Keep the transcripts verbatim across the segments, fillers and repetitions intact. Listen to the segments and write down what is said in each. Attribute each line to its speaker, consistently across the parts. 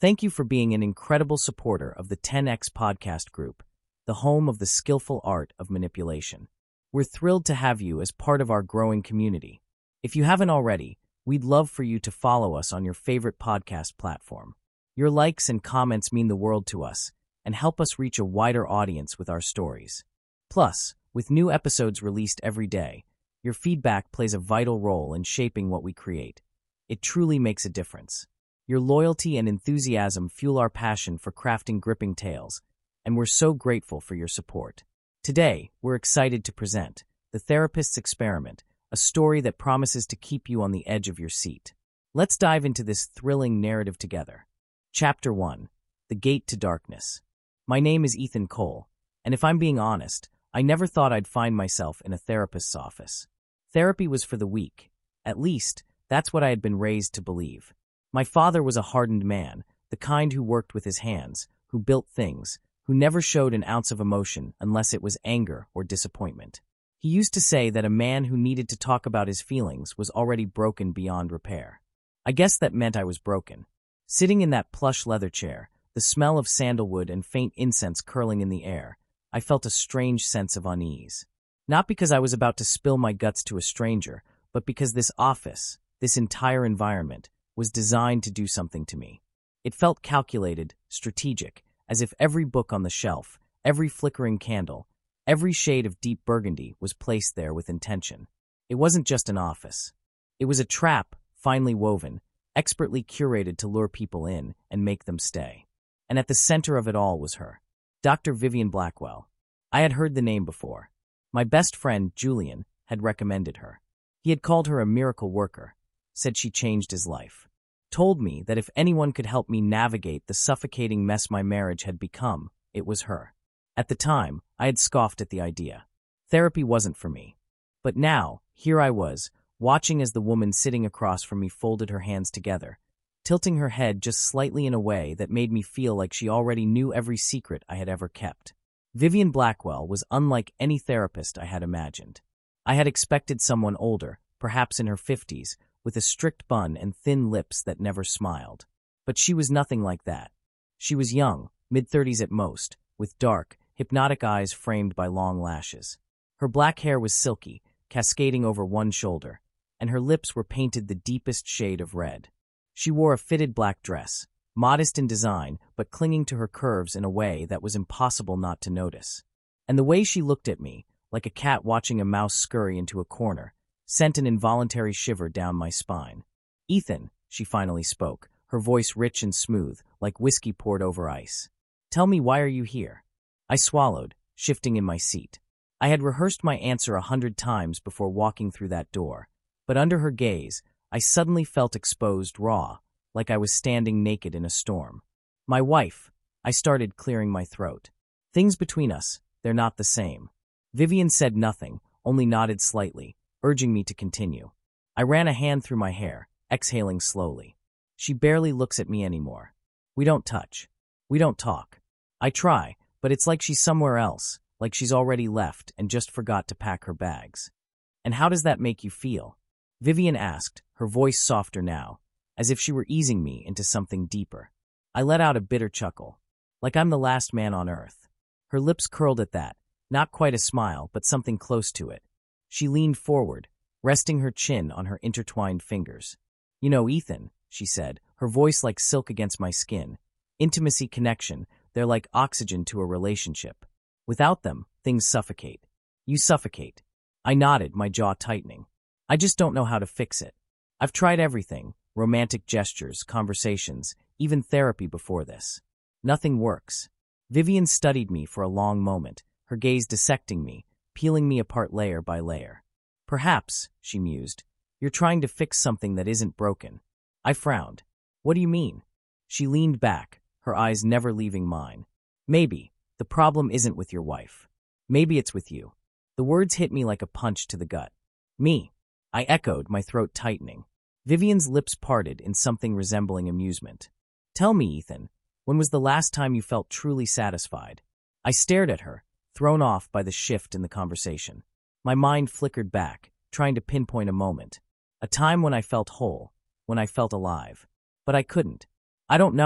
Speaker 1: Thank you for being an incredible supporter of the ten X Podcast Group, the home of the skillful art of manipulation. We're thrilled to have you as part of our growing community. If you haven't already, we'd love for you to follow us on your favorite podcast platform. Your likes and comments mean the world to us and help us reach a wider audience with our stories. Plus, with new episodes released every day, your feedback plays a vital role in shaping what we create. It truly makes a difference. Your loyalty and enthusiasm fuel our passion for crafting gripping tales, and we're so grateful for your support. Today, we're excited to present The Therapist's Experiment, a story that promises to keep you on the edge of your seat. Let's dive into this thrilling narrative together. Chapter one. The Gate to Darkness. My name is Ethan Cole, and if I'm being honest, I never thought I'd find myself in a therapist's office. Therapy was for the weak. At least, that's what I had been raised to believe. My father was a hardened man, the kind who worked with his hands, who built things, who never showed an ounce of emotion unless it was anger or disappointment. He used to say that a man who needed to talk about his feelings was already broken beyond repair. I guess that meant I was broken. Sitting in that plush leather chair, the smell of sandalwood and faint incense curling in the air, I felt a strange sense of unease. Not because I was about to spill my guts to a stranger, but because this office, this entire environment, was designed to do something to me. It felt calculated, strategic, as if every book on the shelf, every flickering candle, every shade of deep burgundy was placed there with intention. It wasn't just an office. It was a trap, finely woven, expertly curated to lure people in and make them stay. And at the center of it all was her, Doctor Vivian Blackwell. I had heard the name before. My best friend, Julian, had recommended her. He had called her a miracle worker, said she changed his life, told me that if anyone could help me navigate the suffocating mess my marriage had become, it was her. At the time, I had scoffed at the idea. Therapy wasn't for me. But now, here I was, watching as the woman sitting across from me folded her hands together, tilting her head just slightly in a way that made me feel like she already knew every secret I had ever kept. Vivian Blackwell was unlike any therapist I had imagined. I had expected someone older, perhaps in her fifties, with a strict bun and thin lips that never smiled. But she was nothing like that. She was young, mid-thirties at most, with dark, hypnotic eyes framed by long lashes. Her black hair was silky, cascading over one shoulder, and her lips were painted the deepest shade of red. She wore a fitted black dress, modest in design but clinging to her curves in a way that was impossible not to notice. And the way she looked at me, like a cat watching a mouse scurry into a corner, sent an involuntary shiver down my spine. "Ethan," she finally spoke, her voice rich and smooth, like whiskey poured over ice. "Tell me, why are you here?" I swallowed, shifting in my seat. I had rehearsed my answer a hundred times before walking through that door, but under her gaze, I suddenly felt exposed raw, like I was standing naked in a storm. "My wife," I started, clearing my throat. "Things between us, they're not the same." Vivian said nothing, only nodded slightly, urging me to continue. I ran a hand through my hair, exhaling slowly. "She barely looks at me anymore. We don't touch. We don't talk. I try, but it's like she's somewhere else, like she's already left and just forgot to pack her bags." "And how does that make you feel?" Vivian asked, her voice softer now, as if she were easing me into something deeper. I let out a bitter chuckle, like I'm the last man on earth. Her lips curled at that, not quite a smile, but something close to it. She leaned forward, resting her chin on her intertwined fingers. "You know, Ethan," she said, her voice like silk against my skin. "Intimacy, connection, they're like oxygen to a relationship. Without them, things suffocate. You suffocate." I nodded, my jaw tightening. "I just don't know how to fix it. I've tried everything, romantic gestures, conversations, even therapy before this. Nothing works." Vivian studied me for a long moment, her gaze dissecting me, peeling me apart layer by layer. "Perhaps," she mused, "you're trying to fix something that isn't broken." I frowned. "What do you mean?" She leaned back, her eyes never leaving mine. "Maybe the problem isn't with your wife. Maybe it's with you." The words hit me like a punch to the gut. "Me?" I echoed, my throat tightening. Vivian's lips parted in something resembling amusement. "Tell me, Ethan, when was the last time you felt truly satisfied?" I stared at her, thrown off by the shift in the conversation. My mind flickered back, trying to pinpoint a moment. A time when I felt whole, when I felt alive. But I couldn't. "I don't know,"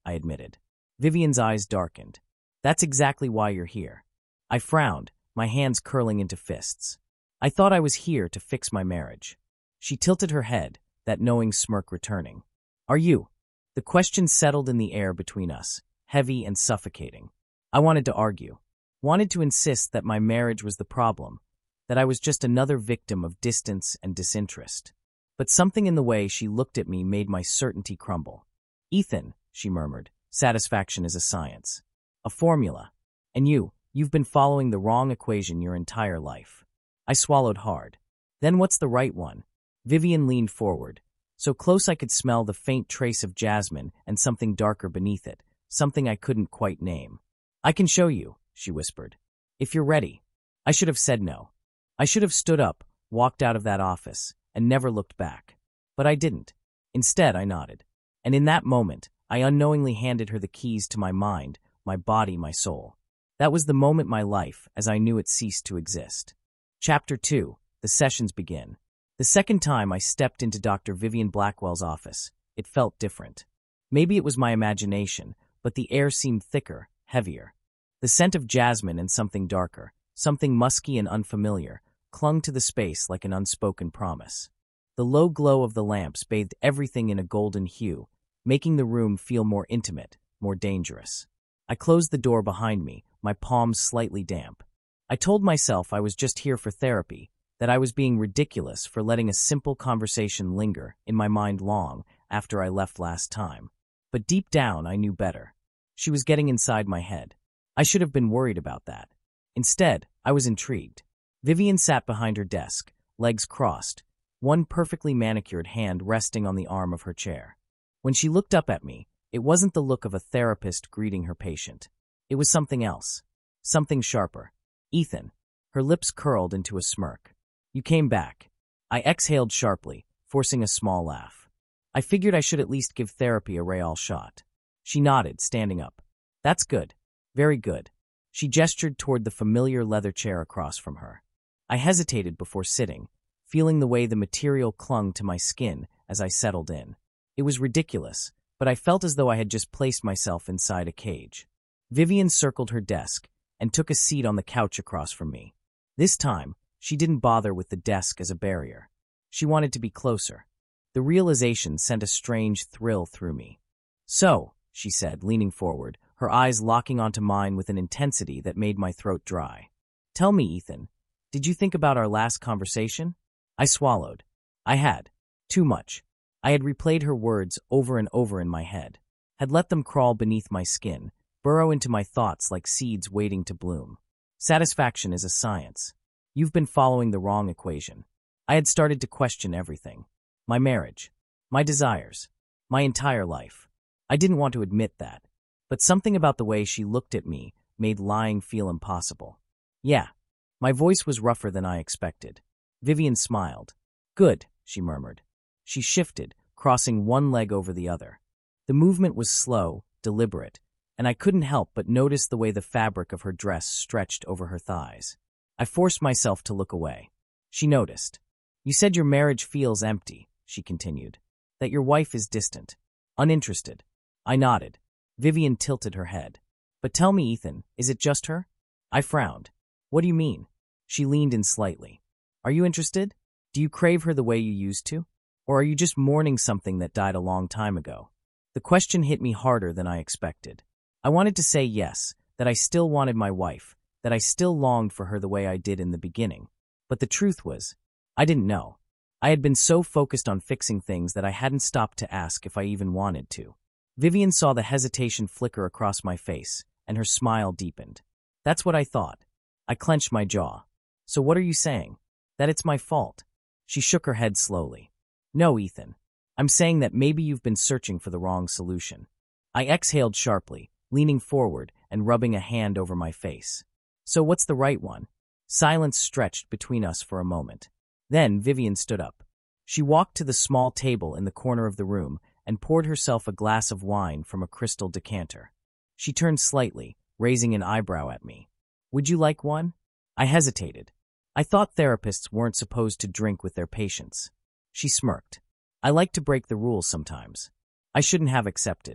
Speaker 1: I admitted. Vivian's eyes darkened. That's exactly why you're here. I frowned, my hands curling into fists. I thought I was here to fix my marriage. She tilted her head, that knowing smirk returning. Are you? The question settled in the air between us, heavy and suffocating. I wanted to argue, wanted to insist that my marriage was the problem, that I was just another victim of distance and disinterest. But something in the way she looked at me made my certainty crumble. Ethan, she murmured, satisfaction is a science. A formula. And you, you've been following the wrong equation your entire life. I swallowed hard. Then what's the right one? Vivian leaned forward, so close I could smell the faint trace of jasmine and something darker beneath it, something I couldn't quite name. I can show you, she whispered. If you're ready. I should have said no. I should have stood up, walked out of that office, and never looked back. But I didn't. Instead, I nodded. And in that moment, I unknowingly handed her the keys to my mind, my body, my soul. That was the moment my life, as I knew it, ceased to exist. Chapter two. The sessions begin. The second time I stepped into Doctor Vivian Blackwell's office, it felt different. Maybe it was my imagination, but the air seemed thicker, heavier. The scent of jasmine and something darker, something musky and unfamiliar, clung to the space like an unspoken promise. The low glow of the lamps bathed everything in a golden hue, making the room feel more intimate, more dangerous. I closed the door behind me, my palms slightly damp. I told myself I was just here for therapy, that I was being ridiculous for letting a simple conversation linger in my mind long after I left last time. But deep down, I knew better. She was getting inside my head. I should have been worried about that. Instead, I was intrigued. Vivian sat behind her desk, legs crossed, one perfectly manicured hand resting on the arm of her chair. When she looked up at me, it wasn't the look of a therapist greeting her patient. It was something else. Something sharper. Ethan. Her lips curled into a smirk. You came back. I exhaled sharply, forcing a small laugh. I figured I should at least give therapy a real shot. She nodded, standing up. That's good. Very good. She gestured toward the familiar leather chair across from her. I hesitated before sitting, feeling the way the material clung to my skin as I settled in. It was ridiculous, but I felt as though I had just placed myself inside a cage. Vivian circled her desk and took a seat on the couch across from me. This time, she didn't bother with the desk as a barrier. She wanted to be closer. The realization sent a strange thrill through me. So, she said, leaning forward, her eyes locking onto mine with an intensity that made my throat dry. Tell me, Ethan, did you think about our last conversation? I swallowed. I had. Too much. I had replayed her words over and over in my head, had let them crawl beneath my skin, burrow into my thoughts like seeds waiting to bloom. Satisfaction is a science. You've been following the wrong equation. I had started to question everything. My marriage. My desires. My entire life. I didn't want to admit that, but something about the way she looked at me made lying feel impossible. Yeah. My voice was rougher than I expected. Vivian smiled. Good, she murmured. She shifted, crossing one leg over the other. The movement was slow, deliberate, and I couldn't help but notice the way the fabric of her dress stretched over her thighs. I forced myself to look away. She noticed. You said your marriage feels empty, she continued. That your wife is distant. Uninterested. I nodded. Vivian tilted her head. But tell me, Ethan, is it just her? I frowned. What do you mean? She leaned in slightly. Are you interested? Do you crave her the way you used to? Or are you just mourning something that died a long time ago? The question hit me harder than I expected. I wanted to say yes, that I still wanted my wife, that I still longed for her the way I did in the beginning. But the truth was, I didn't know. I had been so focused on fixing things that I hadn't stopped to ask if I even wanted to. Vivian saw the hesitation flicker across my face, and her smile deepened. That's what I thought. I clenched my jaw. So what are you saying? That it's my fault? She shook her head slowly. No, Ethan. I'm saying that maybe you've been searching for the wrong solution. I exhaled sharply, leaning forward and rubbing a hand over my face. So what's the right one? Silence stretched between us for a moment. Then Vivian stood up. She walked to the small table in the corner of the room and poured herself a glass of wine from a crystal decanter. She turned slightly, raising an eyebrow at me. Would you like one? I hesitated. I thought therapists weren't supposed to drink with their patients. She smirked. I like to break the rules sometimes. I shouldn't have accepted.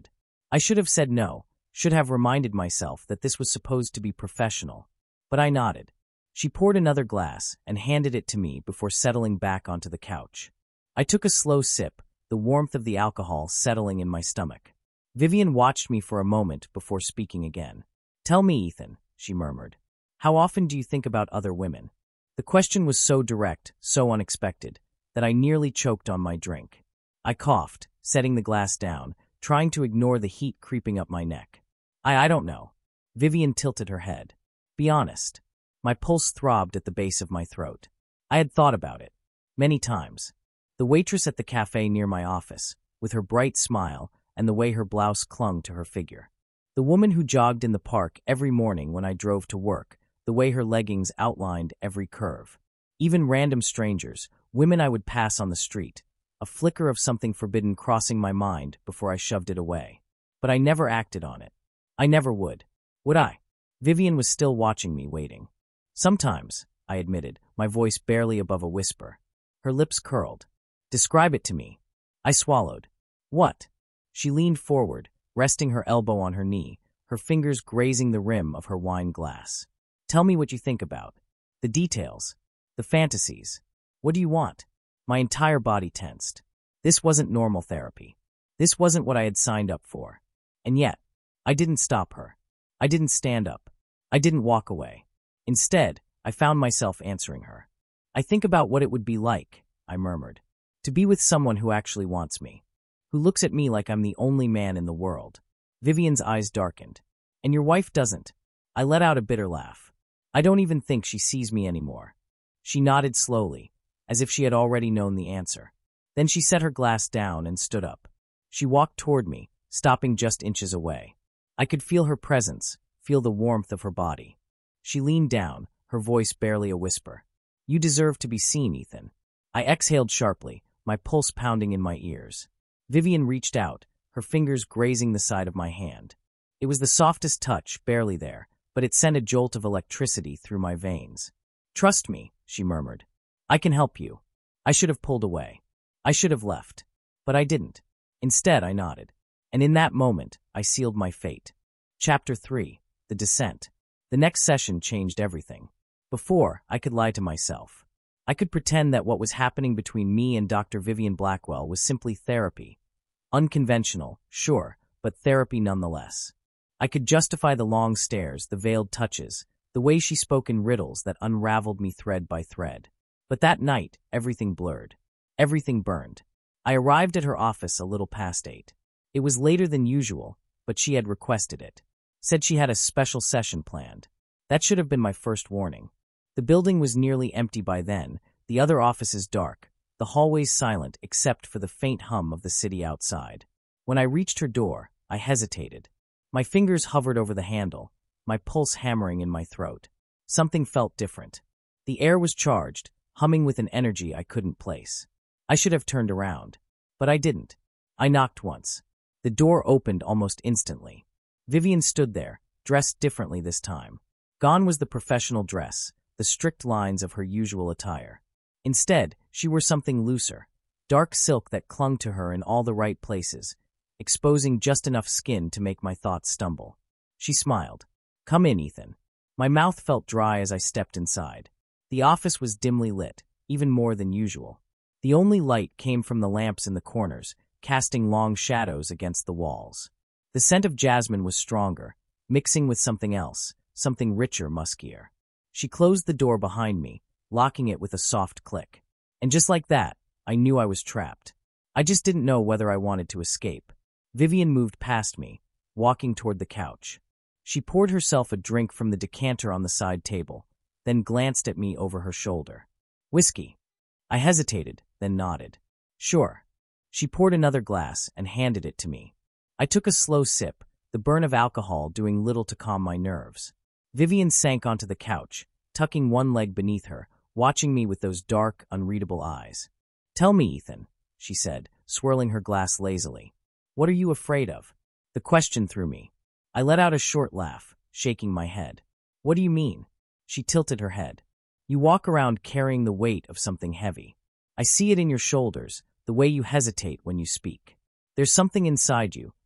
Speaker 1: I should have said no, should have reminded myself that this was supposed to be professional. But I nodded. She poured another glass and handed it to me before settling back onto the couch. I took a slow sip, the warmth of the alcohol settling in my stomach. Vivian watched me for a moment before speaking again. "Tell me, Ethan," she murmured. "How often do you think about other women?" The question was so direct, so unexpected, that I nearly choked on my drink. I coughed, setting the glass down, trying to ignore the heat creeping up my neck. I I don't know. Vivian tilted her head. "Be honest." My pulse throbbed at the base of my throat. I had thought about it. Many times. The waitress at the cafe near my office, with her bright smile and the way her blouse clung to her figure. The woman who jogged in the park every morning when I drove to work, the way her leggings outlined every curve. Even random strangers, women I would pass on the street, a flicker of something forbidden crossing my mind before I shoved it away. But I never acted on it. I never would. Would I? Vivian was still watching me, waiting. "Sometimes," I admitted, my voice barely above a whisper. Her lips curled. "Describe it to me." I swallowed. "What?" She leaned forward, resting her elbow on her knee, her fingers grazing the rim of her wine glass. "Tell me what you think about. The details. The fantasies. What do you want?" My entire body tensed. This wasn't normal therapy. This wasn't what I had signed up for. And yet, I didn't stop her. I didn't stand up. I didn't walk away. Instead, I found myself answering her. "I think about what it would be like," I murmured, "to be with someone who actually wants me, who looks at me like I'm the only man in the world." Vivian's eyes darkened. "And your wife doesn't?" I let out a bitter laugh. "I don't even think she sees me anymore." She nodded slowly, as if she had already known the answer. Then she set her glass down and stood up. She walked toward me, stopping just inches away. I could feel her presence, feel the warmth of her body. She leaned down, her voice barely a whisper. "You deserve to be seen, Ethan." I exhaled sharply, my pulse pounding in my ears. Vivian reached out, her fingers grazing the side of my hand. It was the softest touch, barely there, but it sent a jolt of electricity through my veins. "Trust me," she murmured. "I can help you." I should have pulled away. I should have left. But I didn't. Instead, I nodded. And in that moment, I sealed my fate. Chapter three. The Descent. The next session changed everything. Before, I could lie to myself. I could pretend that what was happening between me and Doctor Vivian Blackwell was simply therapy. Unconventional, sure, but therapy nonetheless. I could justify the long stares, the veiled touches, the way she spoke in riddles that unraveled me thread by thread. But that night, everything blurred. Everything burned. I arrived at her office a little past eight. It was later than usual, but she had requested it. Said she had a special session planned. That should have been my first warning. The building was nearly empty by then, the other offices dark, the hallways silent except for the faint hum of the city outside. When I reached her door, I hesitated. My fingers hovered over the handle, my pulse hammering in my throat. Something felt different. The air was charged, humming with an energy I couldn't place. I should have turned around, but I didn't. I knocked once. The door opened almost instantly. Vivian stood there, dressed differently this time. Gone was the professional dress, the strict lines of her usual attire. Instead, she wore something looser, dark silk that clung to her in all the right places, exposing just enough skin to make my thoughts stumble. She smiled. "Come in, Ethan." My mouth felt dry as I stepped inside. The office was dimly lit, even more than usual. The only light came from the lamps in the corners, casting long shadows against the walls. The scent of jasmine was stronger, mixing with something else, something richer, muskier. She closed the door behind me, locking it with a soft click. And just like that, I knew I was trapped. I just didn't know whether I wanted to escape. Vivian moved past me, walking toward the couch. She poured herself a drink from the decanter on the side table, then glanced at me over her shoulder. "Whiskey." I hesitated, then nodded. "Sure." She poured another glass and handed it to me. I took a slow sip, the burn of alcohol doing little to calm my nerves. Vivian sank onto the couch, tucking one leg beneath her, watching me with those dark, unreadable eyes. "Tell me, Ethan," she said, swirling her glass lazily. "What are you afraid of?" The question threw me. I let out a short laugh, shaking my head. "What do you mean?" She tilted her head. "You walk around carrying the weight of something heavy. I see it in your shoulders, the way you hesitate when you speak. There's something inside you,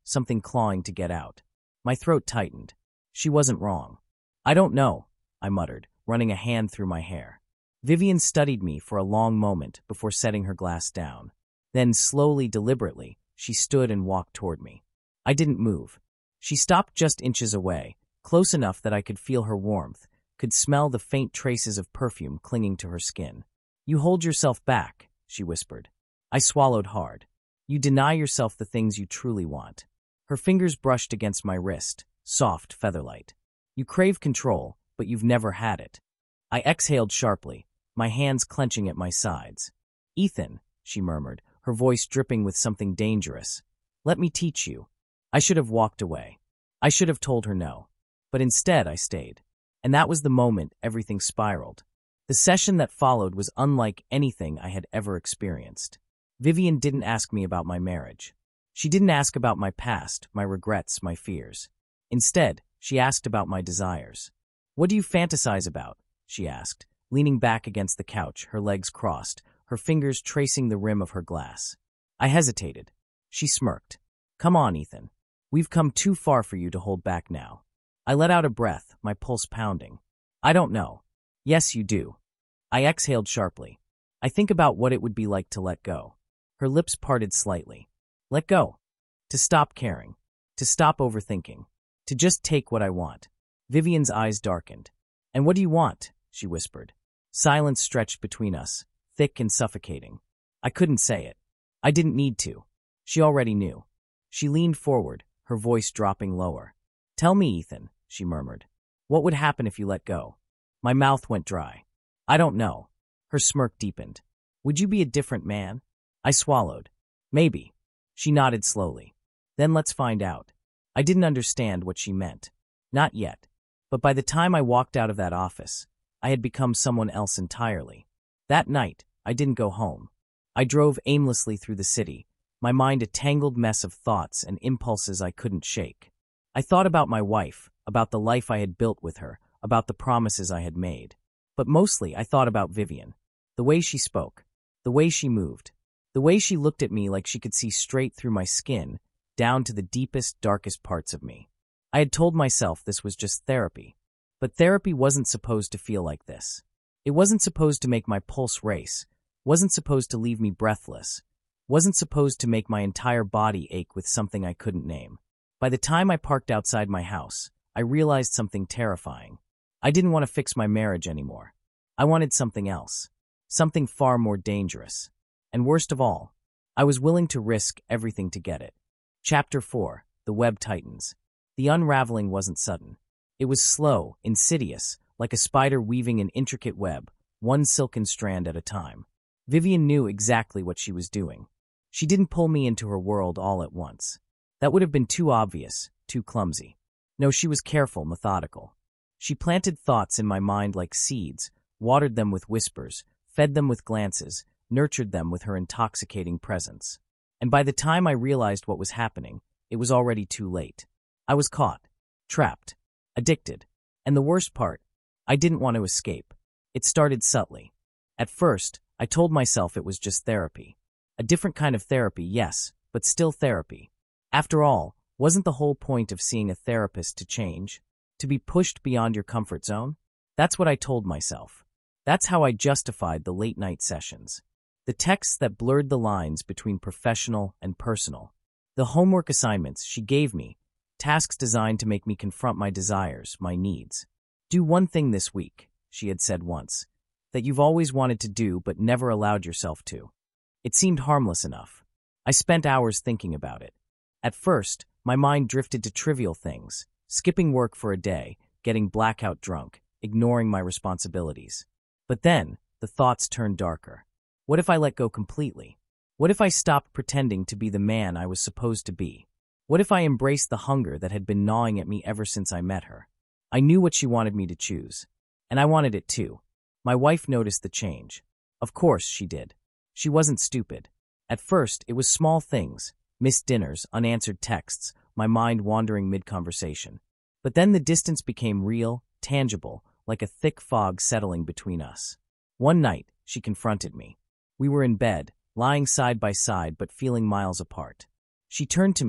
Speaker 1: something clawing to get out. My throat tightened. She wasn't wrong. "I don't know," I muttered, running a hand through my hair. Vivian studied me for a long moment before setting her glass down. Then, slowly, deliberately, she stood and walked toward me. I didn't move. She stopped just inches away, close enough that I could feel her warmth, could smell the faint traces of perfume clinging to her skin. "You hold yourself back," she whispered. I swallowed hard. "You deny yourself the things you truly want." Her fingers brushed against my wrist, soft, featherlight. "You crave control, but you've never had it." I exhaled sharply, my hands clenching at my sides. "Ethan," she murmured, her voice dripping with something dangerous. "Let me teach you." I should have walked away. I should have told her no. But instead I stayed. And that was the moment everything spiraled. The session that followed was unlike anything I had ever experienced. Vivian didn't ask me about my marriage. She didn't ask about my past, my regrets, my fears. Instead, she asked about my desires. "What do you fantasize about?" she asked, leaning back against the couch, her legs crossed, her fingers tracing the rim of her glass. I hesitated. She smirked. "Come on, Ethan. We've come too far for you to hold back now." I let out a breath, my pulse pounding. "I don't know." "Yes, you do." I exhaled sharply. "I think about what it would be like to let go." Her lips parted slightly. "Let go." To stop caring. To stop overthinking. To just take what I want. Vivian's eyes darkened. "And what do you want?" she whispered. Silence stretched between us, thick and suffocating. I couldn't say it. I didn't need to. She already knew. She leaned forward, her voice dropping lower. "Tell me, Ethan," she murmured. "What would happen if you let go?" My mouth went dry. "I don't know." Her smirk deepened. "Would you be a different man?" I swallowed. "Maybe." She nodded slowly. "Then let's find out." I didn't understand what she meant. Not yet. But by the time I walked out of that office, I had become someone else entirely. That night, I didn't go home. I drove aimlessly through the city, my mind a tangled mess of thoughts and impulses I couldn't shake. I thought about my wife, about the life I had built with her, about the promises I had made. But mostly I thought about Vivian. The way she spoke. The way she moved. The way she looked at me like she could see straight through my skin, down to the deepest, darkest parts of me. I had told myself this was just therapy. But therapy wasn't supposed to feel like this. It wasn't supposed to make my pulse race, wasn't supposed to leave me breathless, wasn't supposed to make my entire body ache with something I couldn't name. By the time I parked outside my house, I realized something terrifying. I didn't want to fix my marriage anymore. I wanted something else. Something far more dangerous. And worst of all, I was willing to risk everything to get it. Chapter four. The Web Tightens. The unraveling wasn't sudden. It was slow, insidious, like a spider weaving an intricate web, one silken strand at a time. Vivian knew exactly what she was doing. She didn't pull me into her world all at once. That would have been too obvious, too clumsy. No, she was careful, methodical. She planted thoughts in my mind like seeds, watered them with whispers, fed them with glances, nurtured them with her intoxicating presence. And by the time I realized what was happening, it was already too late. I was caught, trapped, addicted. And the worst part, I didn't want to escape. It started subtly. At first, I told myself it was just therapy. A different kind of therapy, yes, but still therapy. After all, wasn't the whole point of seeing a therapist to change? To be pushed beyond your comfort zone? That's what I told myself. That's how I justified the late-night sessions. The texts that blurred the lines between professional and personal. The homework assignments she gave me, tasks designed to make me confront my desires, my needs. "Do one thing this week," she had said once, "that you've always wanted to do but never allowed yourself to." It seemed harmless enough. I spent hours thinking about it. At first, my mind drifted to trivial things, skipping work for a day, getting blackout drunk, ignoring my responsibilities. But then, the thoughts turned darker. What if I let go completely? What if I stopped pretending to be the man I was supposed to be? What if I embraced the hunger that had been gnawing at me ever since I met her? I knew what she wanted me to choose, and I wanted it too. My wife noticed the change. Of course she did. She wasn't stupid. At first, it was small things, missed dinners, unanswered texts, my mind wandering mid-conversation. But then the distance became real, tangible, like a thick fog settling between us. One night, she confronted me. We were in bed, lying side by side but feeling miles apart. She turned to me,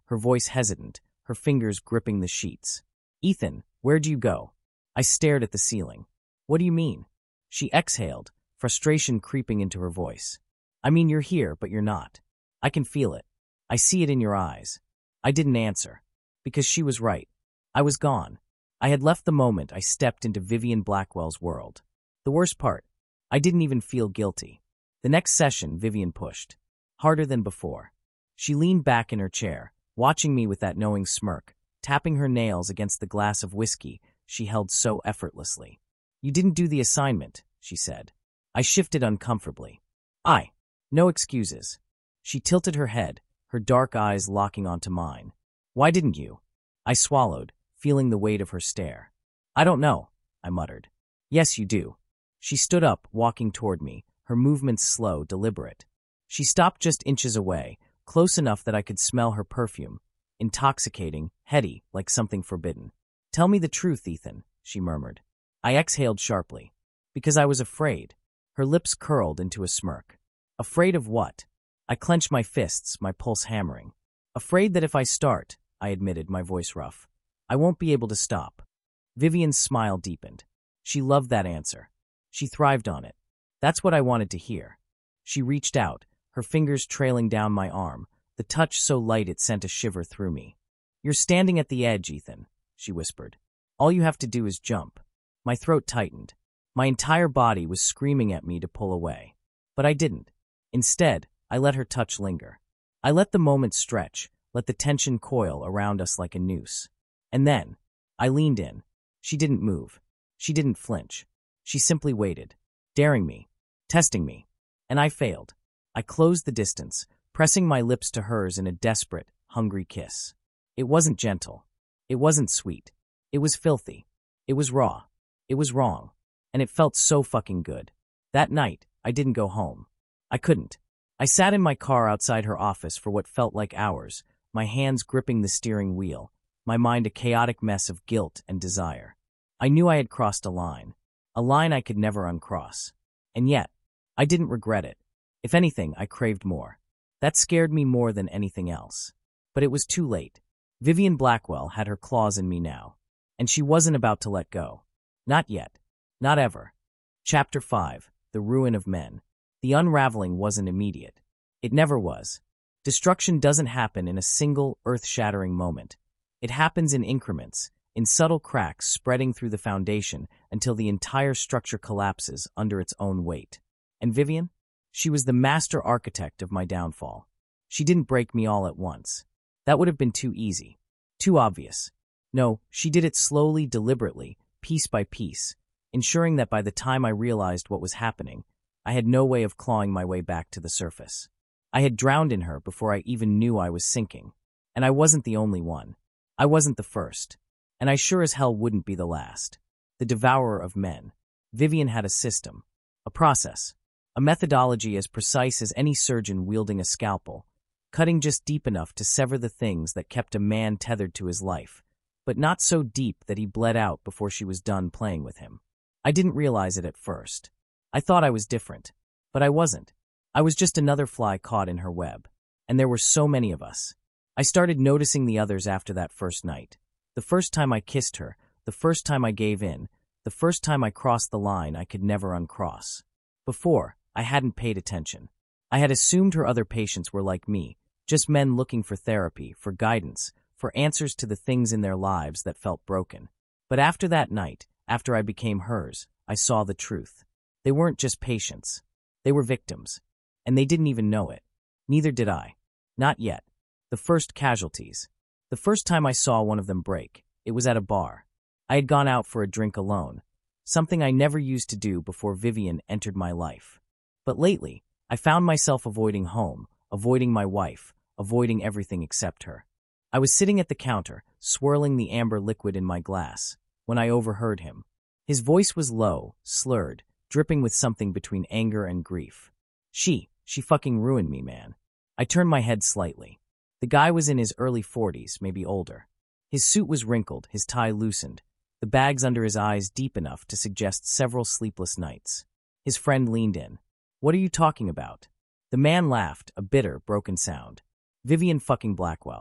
Speaker 1: her voice hesitant, her fingers gripping the sheets. "Ethan, where'd you go?" I stared at the ceiling. "What do you mean?" She exhaled, frustration creeping into her voice. "I mean, you're here, but you're not. I can feel it. I see it in your eyes." I didn't answer. Because she was right. I was gone. I had left the moment I stepped into Vivian Blackwell's world. The worst part, I didn't even feel guilty. The next session, Vivian pushed. Harder than before. She leaned back in her chair, watching me with that knowing smirk, tapping her nails against the glass of whiskey she held so effortlessly. "You didn't do the assignment," she said. I shifted uncomfortably. "I. No excuses." She tilted her head, her dark eyes locking onto mine. "Why didn't you?" I swallowed, feeling the weight of her stare. "I don't know," I muttered. "Yes, you do." She stood up, walking toward me, her movements slow, deliberate. She stopped just inches away, close enough that I could smell her perfume, intoxicating, heady, like something forbidden. "Tell me the truth, Ethan," she murmured. I exhaled sharply. Because I was afraid. Her lips curled into a smirk. Afraid of what? I clenched my fists, my pulse hammering. "Afraid that if I start," I admitted, my voice rough, "I won't be able to stop." Vivian's smile deepened. She loved that answer. She thrived on it. That's what I wanted to hear. She reached out, her fingers trailing down my arm, the touch so light it sent a shiver through me. "You're standing at the edge, Ethan," she whispered. "All you have to do is jump." My throat tightened. My entire body was screaming at me to pull away. But I didn't. Instead, I let her touch linger. I let the moment stretch, let the tension coil around us like a noose. And then, I leaned in. She didn't move. She didn't flinch. She simply waited, daring me, testing me. And I failed. I closed the distance, pressing my lips to hers in a desperate, hungry kiss. It wasn't gentle. It wasn't sweet. It was filthy. It was raw. It was wrong. And it felt so fucking good. That night, I didn't go home. I couldn't. I sat in my car outside her office for what felt like hours, my hands gripping the steering wheel, my mind a chaotic mess of guilt and desire. I knew I had crossed a line, a line I could never uncross. And yet, I didn't regret it. If anything, I craved more. That scared me more than anything else. But it was too late. Vivian Blackwell had her claws in me now, and she wasn't about to let go. Not yet. Not ever. Chapter five, The Ruin of Men. The unraveling wasn't immediate. It never was. Destruction doesn't happen in a single, earth-shattering moment. It happens in increments, in subtle cracks spreading through the foundation until the entire structure collapses under its own weight. And Vivian? She was the master architect of my downfall. She didn't break me all at once. That would have been too easy. Too obvious. No, she did it slowly, deliberately, piece by piece, ensuring that by the time I realized what was happening, I had no way of clawing my way back to the surface. I had drowned in her before I even knew I was sinking. And I wasn't the only one. I wasn't the first. And I sure as hell wouldn't be the last. The devourer of men. Vivian had a system. A process. A methodology as precise as any surgeon wielding a scalpel, cutting just deep enough to sever the things that kept a man tethered to his life, but not so deep that he bled out before she was done playing with him. I didn't realize it at first. I thought I was different, but I wasn't. I was just another fly caught in her web, and there were so many of us. I started noticing the others after that first night. The first time I kissed her, the first time I gave in, the first time I crossed the line I could never uncross. Before, I hadn't paid attention. I had assumed her other patients were like me, just men looking for therapy, for guidance, for answers to the things in their lives that felt broken. But after that night, after I became hers, I saw the truth. They weren't just patients. They were victims. And they didn't even know it. Neither did I. Not yet. The first casualties. The first time I saw one of them break, it was at a bar. I had gone out for a drink alone, something I never used to do before Vivian entered my life. But lately, I found myself avoiding home, avoiding my wife, avoiding everything except her. I was sitting at the counter, swirling the amber liquid in my glass, when I overheard him. His voice was low, slurred, dripping with something between anger and grief. She, she fucking ruined me, man. I turned my head slightly. The guy was in his early forties, maybe older. His suit was wrinkled, his tie loosened, the bags under his eyes deep enough to suggest several sleepless nights. His friend leaned in. "What are you talking about?" The man laughed, a bitter, broken sound. "Vivian fucking Blackwell."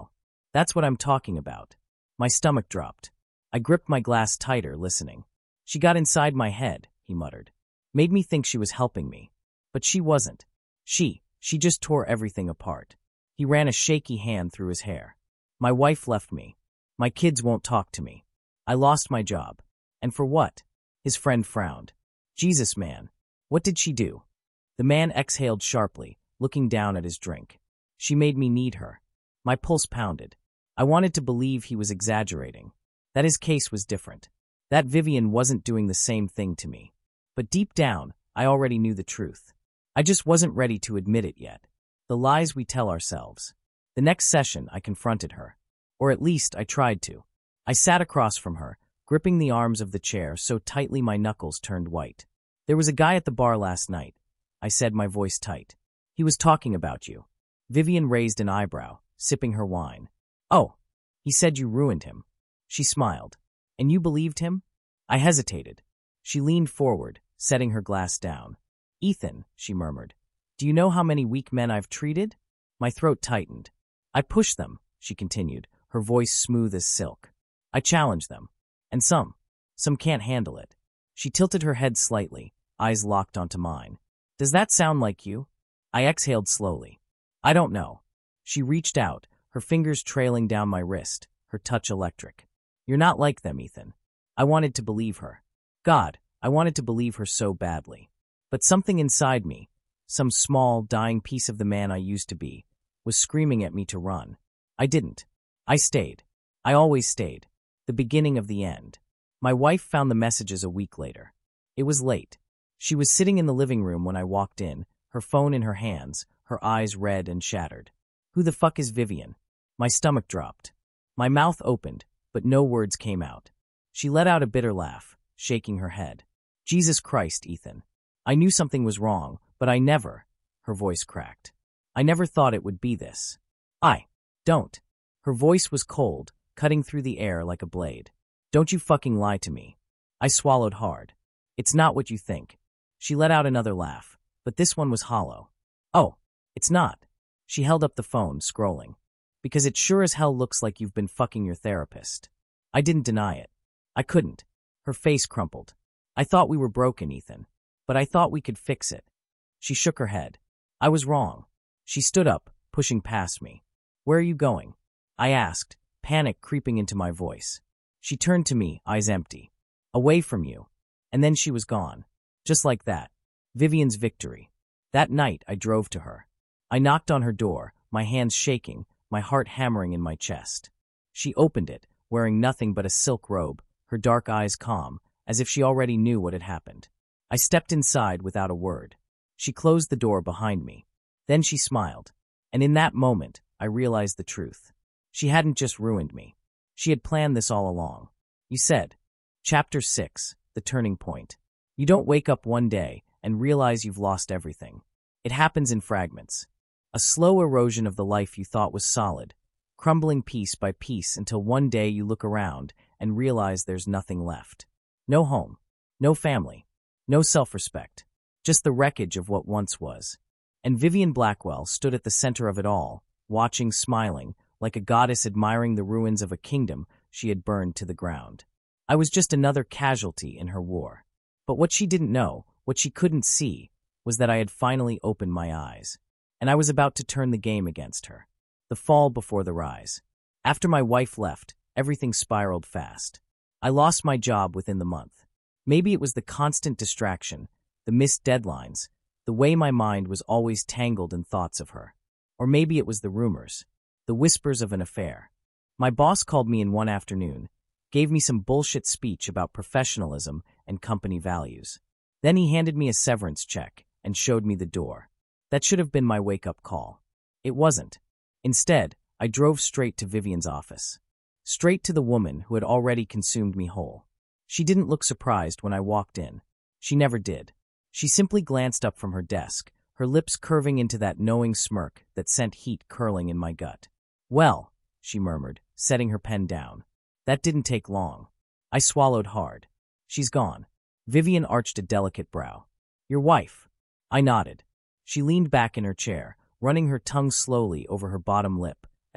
Speaker 1: That's what I'm talking about. My stomach dropped. I gripped my glass tighter, listening. She got inside my head, he muttered. Made me think she was helping me. But she wasn't. She, she just tore everything apart. He ran a shaky hand through his hair. My wife left me. My kids won't talk to me. I lost my job. And for what? His friend frowned. Jesus, man. What did she do? The man exhaled sharply, looking down at his drink. She made me need her. My pulse pounded. I wanted to believe he was exaggerating. That his case was different. That Vivian wasn't doing the same thing to me. But deep down, I already knew the truth. I just wasn't ready to admit it yet. The lies we tell ourselves. The next session, I confronted her. Or at least, I tried to. I sat across from her, gripping the arms of the chair so tightly my knuckles turned white. There was a guy at the bar last night, I said, my voice tight. He was talking about you. Vivian raised an eyebrow, sipping her wine. Oh, he said you ruined him. She smiled. And you believed him? I hesitated. She leaned forward, setting her glass down. Ethan, she murmured, do you know how many weak men I've treated? My throat tightened. I pushed them, she continued, her voice smooth as silk. I challenged them. And some, some can't handle it. She tilted her head slightly, eyes locked onto mine. Does that sound like you? I exhaled slowly. I don't know. She reached out, her fingers trailing down my wrist, her touch electric. You're not like them, Ethan. I wanted to believe her. God, I wanted to believe her so badly. But something inside me, some small, dying piece of the man I used to be, was screaming at me to run. I didn't. I stayed. I always stayed. The beginning of the end. My wife found the messages a week later. It was late. She was sitting in the living room when I walked in, her phone in her hands, her eyes red and shattered. Who the fuck is Vivian? My stomach dropped. My mouth opened, but no words came out. She let out a bitter laugh, shaking her head. Jesus Christ, Ethan. I knew something was wrong, but I never, her voice cracked. I never thought it would be this. I, don't. Her voice was cold, cutting through the air like a blade. Don't you fucking lie to me. I swallowed hard. It's not what you think. She let out another laugh, but this one was hollow. Oh, it's not. She held up the phone, scrolling. Because it sure as hell looks like you've been fucking your therapist. I didn't deny it. I couldn't. Her face crumpled. I thought we were broken, Ethan. But I thought we could fix it. She shook her head. I was wrong. She stood up, pushing past me. Where are you going? I asked, panic creeping into my voice. She turned to me, eyes empty. Away from you. And then she was gone. Just like that. Vivian's victory. That night, I drove to her. I knocked on her door, my hands shaking, my heart hammering in my chest. She opened it, wearing nothing but a silk robe, her dark eyes calm, as if she already knew what had happened. I stepped inside without a word. She closed the door behind me. Then she smiled. And in that moment, I realized the truth. She hadn't just ruined me. She had planned this all along. You said, Chapter six, The Turning Point. You don't wake up one day and realize you've lost everything. It happens in fragments. A slow erosion of the life you thought was solid, crumbling piece by piece until one day you look around and realize there's nothing left. No home, no family, no self-respect, just the wreckage of what once was. And Vivian Blackwell stood at the center of it all, watching, smiling, like a goddess admiring the ruins of a kingdom she had burned to the ground. I was just another casualty in her war. But what she didn't know, what she couldn't see, was that I had finally opened my eyes. And I was about to turn the game against her. The fall before the rise. After my wife left, everything spiraled fast. I lost my job within the month. Maybe it was the constant distraction, the missed deadlines, the way my mind was always tangled in thoughts of her. Or maybe it was the rumors, the whispers of an affair. My boss called me in one afternoon, gave me some bullshit speech about professionalism and company values. Then he handed me a severance check and showed me the door. That should have been my wake-up call. It wasn't. Instead, I drove straight to Vivian's office. Straight to the woman who had already consumed me whole. She didn't look surprised when I walked in. She never did. She simply glanced up from her desk, her lips curving into that knowing smirk that sent heat curling in my gut. Well, she murmured, setting her pen down. That didn't take long. I swallowed hard. She's gone. Vivian arched a delicate brow. Your wife. I nodded. She leaned back in her chair, running her tongue slowly over her bottom lip,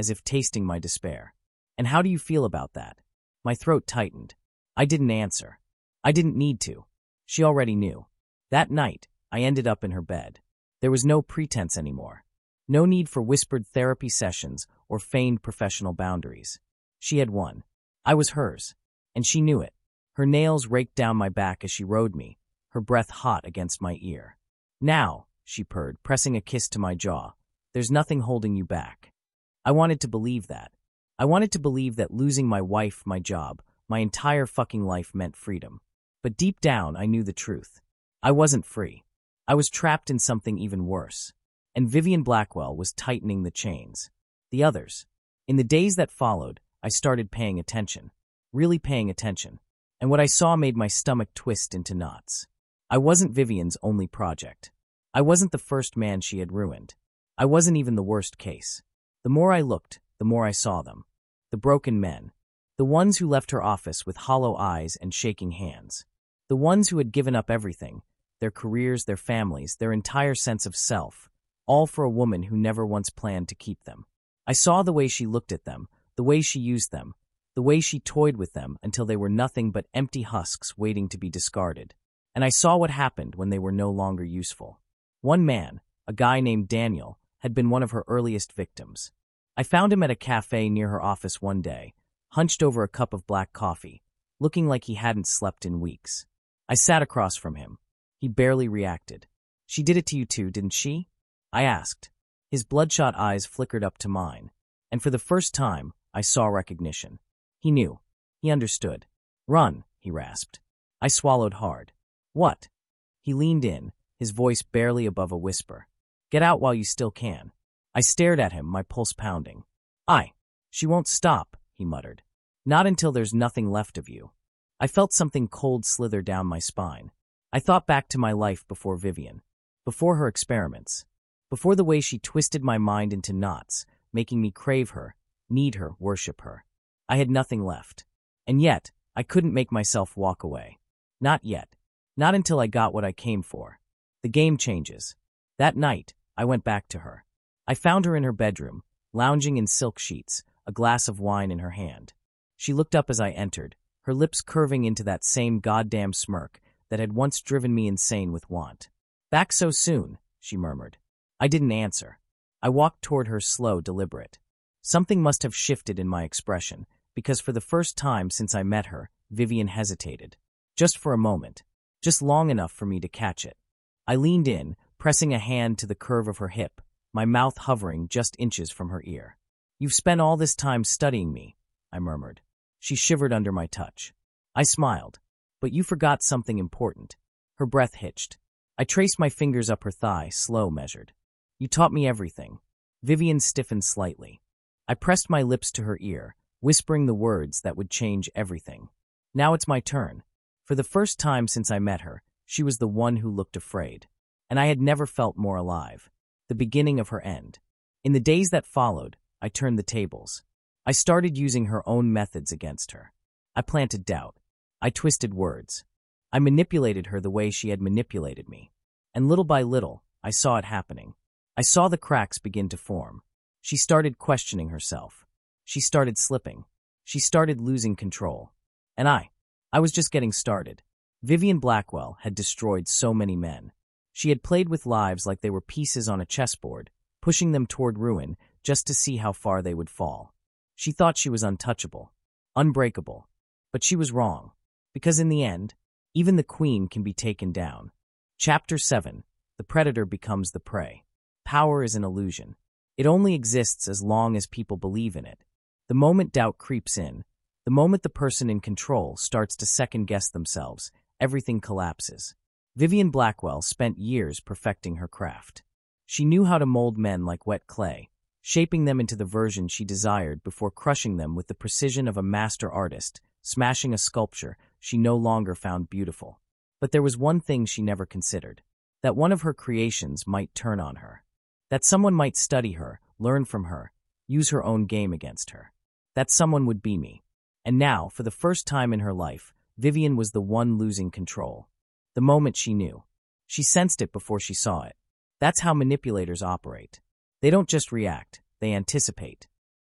Speaker 1: as if tasting my despair. "And how do you feel about that?" My throat tightened. I didn't answer. I didn't need to. She already knew. That night, I ended up in her bed. There was no pretense anymore. No need for whispered therapy sessions or feigned professional boundaries. She had won. I was hers. And she knew it. Her nails raked down my back as she rode me, her breath hot against my ear. "Now," she purred, pressing a kiss to my jaw, "there's nothing holding you back." I wanted to believe that. I wanted to believe that losing my wife, my job, my entire fucking life meant freedom. But deep down, I knew the truth. I wasn't free. I was trapped in something even worse. And Vivian Blackwell was tightening the chains. The others. In the days that followed, I started paying attention. Really paying attention. And what I saw made my stomach twist into knots. I wasn't Vivian's only project. I wasn't the first man she had ruined. I wasn't even the worst case. The more I looked, the more I saw them. The broken men. The ones who left her office with hollow eyes and shaking hands. The ones who had given up everything, their careers, their families, their entire sense of self, all for a woman who never once planned to keep them. I saw the way she looked at them, the way she used them, the way she toyed with them until they were nothing but empty husks waiting to be discarded. And I saw what happened when they were no longer useful. One man, a guy named Daniel, had been one of her earliest victims. I found him at a cafe near her office one day, hunched over a cup of black coffee, looking like he hadn't slept in weeks. I sat across from him. He barely reacted. "She did it to you too, didn't she?" I asked. His bloodshot eyes flickered up to mine, and for the first time, I saw recognition. He knew. He understood. "Run," he rasped. I swallowed hard. "What?" He leaned in, his voice barely above a whisper. "Get out while you still can." I stared at him, my pulse pounding. I. "She won't stop," he muttered. "Not until there's nothing left of you." I felt something cold slither down my spine. I thought back to my life before Vivian, before her experiments, before the way she twisted my mind into knots, making me crave her, need her, worship her. I had nothing left. And yet, I couldn't make myself walk away. Not yet. Not until I got what I came for. The game changes. That night, I went back to her. I found her in her bedroom, lounging in silk sheets, a glass of wine in her hand. She looked up as I entered, her lips curving into that same goddamn smirk that had once driven me insane with want. "Back so soon," she murmured. I didn't answer. I walked toward her, slow, deliberate. Something must have shifted in my expression, because for the first time since I met her, Vivian hesitated. Just for a moment. Just long enough for me to catch it. I leaned in, pressing a hand to the curve of her hip, my mouth hovering just inches from her ear. "You've spent all this time studying me," I murmured. She shivered under my touch. I smiled. "But you forgot something important." Her breath hitched. I traced my fingers up her thigh, slow, measured. "You taught me everything." Vivian stiffened slightly. I pressed my lips to her ear, whispering the words that would change everything. Now it's my turn. For the first time since I met her, she was the one who looked afraid. And I had never felt more alive. The beginning of her end. In the days that followed, I turned the tables. I started using her own methods against her. I planted doubt. I twisted words. I manipulated her the way she had manipulated me. And little by little, I saw it happening. I saw the cracks begin to form. She started questioning herself. She started slipping. She started losing control. And I, I was just getting started. Vivian Blackwell had destroyed so many men. She had played with lives like they were pieces on a chessboard, pushing them toward ruin just to see how far they would fall. She thought she was untouchable, unbreakable. But she was wrong. Because in the end, even the queen can be taken down. Chapter seven. The predator becomes the prey. Power is an illusion. It only exists as long as people believe in it. The moment doubt creeps in, the moment the person in control starts to second-guess themselves, everything collapses. Vivian Blackwell spent years perfecting her craft. She knew how to mold men like wet clay, shaping them into the version she desired before crushing them with the precision of a master artist, smashing a sculpture she no longer found beautiful. But there was one thing she never considered, that one of her creations might turn on her. That someone might study her, learn from her, use her own game against her. That someone would be me. And now, for the first time in her life, Vivian was the one losing control. The moment she knew. She sensed it before she saw it. That's how manipulators operate. They don't just react, they anticipate.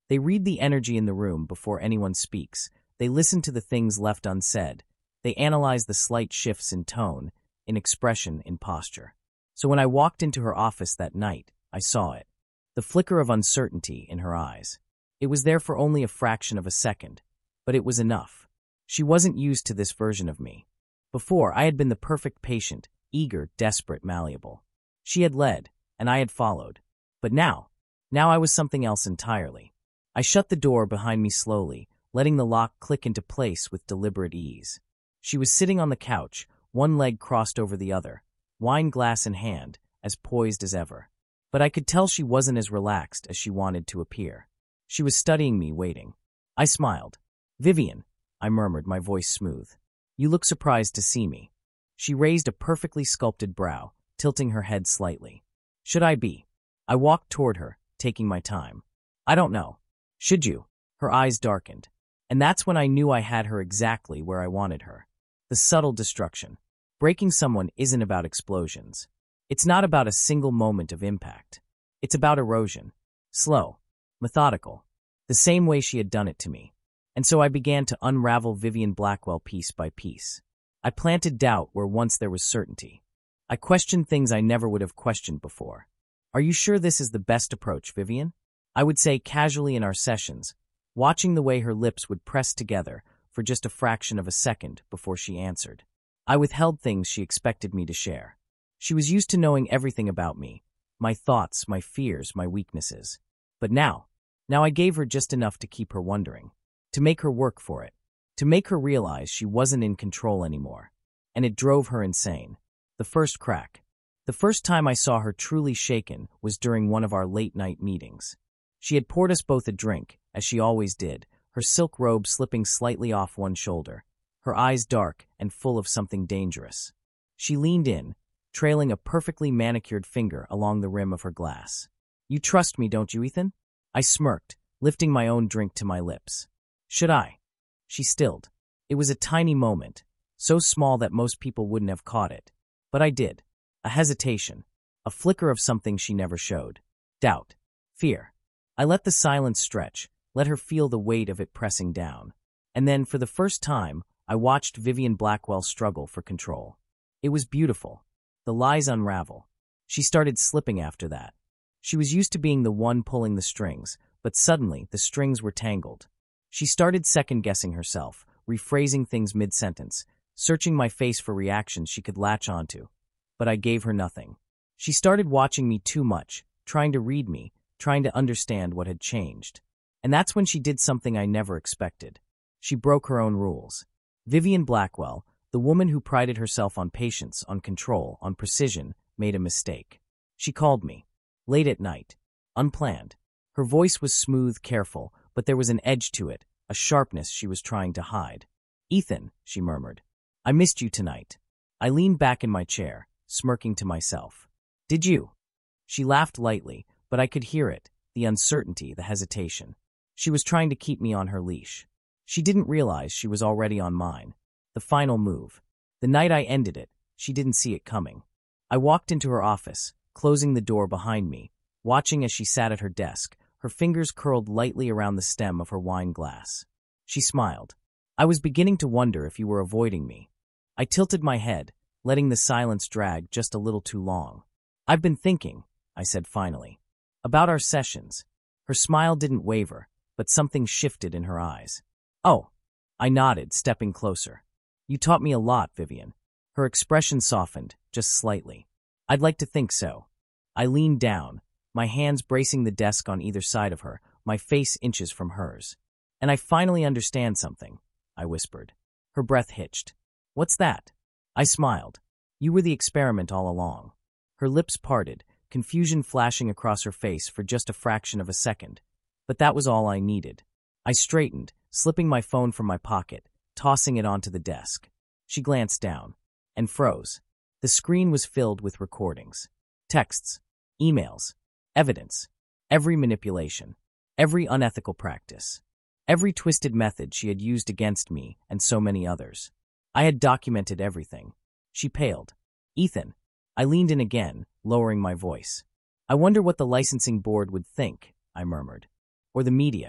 Speaker 1: They read the energy in the room before anyone speaks. They listen to the things left unsaid. They analyze the slight shifts in tone, in expression, in posture. So when I walked into her office that night, I saw it. The flicker of uncertainty in her eyes. It was there for only a fraction of a second, but it was enough. She wasn't used to this version of me. Before, I had been the perfect patient, eager, desperate, malleable. She had led, and I had followed. But now, now I was something else entirely. I shut the door behind me slowly, letting the lock click into place with deliberate ease. She was sitting on the couch, one leg crossed over the other, wine glass in hand, as poised as ever. But I could tell she wasn't as relaxed as she wanted to appear. She was studying me, waiting. I smiled. "Vivian," I murmured, my voice smooth. "You look surprised to see me." She raised a perfectly sculpted brow, tilting her head slightly. "Should I be?" I walked toward her, taking my time. "I don't know. Should you?" Her eyes darkened. And that's when I knew I had her exactly where I wanted her. The subtle destruction. Breaking someone isn't about explosions. It's not about a single moment of impact. It's about erosion. Slow. Methodical. The same way she had done it to me. And so I began to unravel Vivian Blackwell piece by piece. I planted doubt where once there was certainty. I questioned things I never would have questioned before. "Are you sure this is the best approach, Vivian?" I would say casually in our sessions, watching the way her lips would press together for just a fraction of a second before she answered. I withheld things she expected me to share. She was used to knowing everything about me, my thoughts, my fears, my weaknesses. But now, now I gave her just enough to keep her wondering, to make her work for it, to make her realize she wasn't in control anymore. And it drove her insane. The first crack. The first time I saw her truly shaken was during one of our late-night meetings. She had poured us both a drink, as she always did, her silk robe slipping slightly off one shoulder, her eyes dark and full of something dangerous. She leaned in, trailing a perfectly manicured finger along the rim of her glass. "You trust me, don't you, Ethan?" I smirked, lifting my own drink to my lips. "Should I?" She stilled. It was a tiny moment, so small that most people wouldn't have caught it. But I did. A hesitation. A flicker of something she never showed. Doubt. Fear. I let the silence stretch, let her feel the weight of it pressing down. And then, for the first time, I watched Vivian Blackwell struggle for control. It was beautiful. The lies unravel. She started slipping after that. She was used to being the one pulling the strings, but suddenly the strings were tangled. She started second-guessing herself, rephrasing things mid-sentence, searching my face for reactions she could latch onto. But I gave her nothing. She started watching me too much, trying to read me, trying to understand what had changed. And that's when she did something I never expected. She broke her own rules. Vivian Blackwell, the woman who prided herself on patience, on control, on precision, made a mistake. She called me. Late at night. Unplanned. Her voice was smooth, careful, but there was an edge to it, a sharpness she was trying to hide. "Ethan," she murmured, "I missed you tonight." I leaned back in my chair, smirking to myself. "Did you?" She laughed lightly, but I could hear it, the uncertainty, the hesitation. She was trying to keep me on her leash. She didn't realize she was already on mine. The final move. The night I ended it, she didn't see it coming. I walked into her office, closing the door behind me, watching as she sat at her desk, her fingers curled lightly around the stem of her wine glass. She smiled. "I was beginning to wonder if you were avoiding me." I tilted my head, letting the silence drag just a little too long. "I've been thinking," I said finally, "about our sessions." Her smile didn't waver, but something shifted in her eyes. "Oh," I nodded, stepping closer. "You taught me a lot, Vivian." Her expression softened, just slightly. "I'd like to think so." I leaned down, my hands bracing the desk on either side of her, my face inches from hers. "And I finally understand something," I whispered. Her breath hitched. "What's that?" I smiled. "You were the experiment all along." Her lips parted, confusion flashing across her face for just a fraction of a second. But that was all I needed. I straightened, slipping my phone from my pocket, tossing it onto the desk. She glanced down and froze. The screen was filled with recordings. Texts, emails, evidence, every manipulation, every unethical practice, every twisted method she had used against me and so many others. I had documented everything. She paled. "Ethan." I leaned in again, lowering my voice. "I wonder what the licensing board would think," I murmured. "Or the media."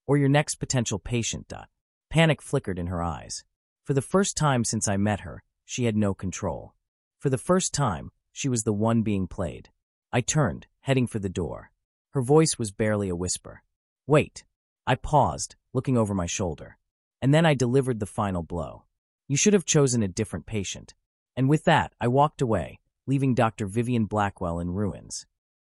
Speaker 1: Or your next potential patient, duh. Panic flickered in her eyes. For the first time since I met her, she had no control. For the first time, she was the one being played. I turned, heading for the door. Her voice was barely a whisper. Wait. I paused, looking over my shoulder. And then I delivered the final blow. You should have chosen a different patient. And with that, I walked away, leaving Doctor Vivian Blackwell in ruins.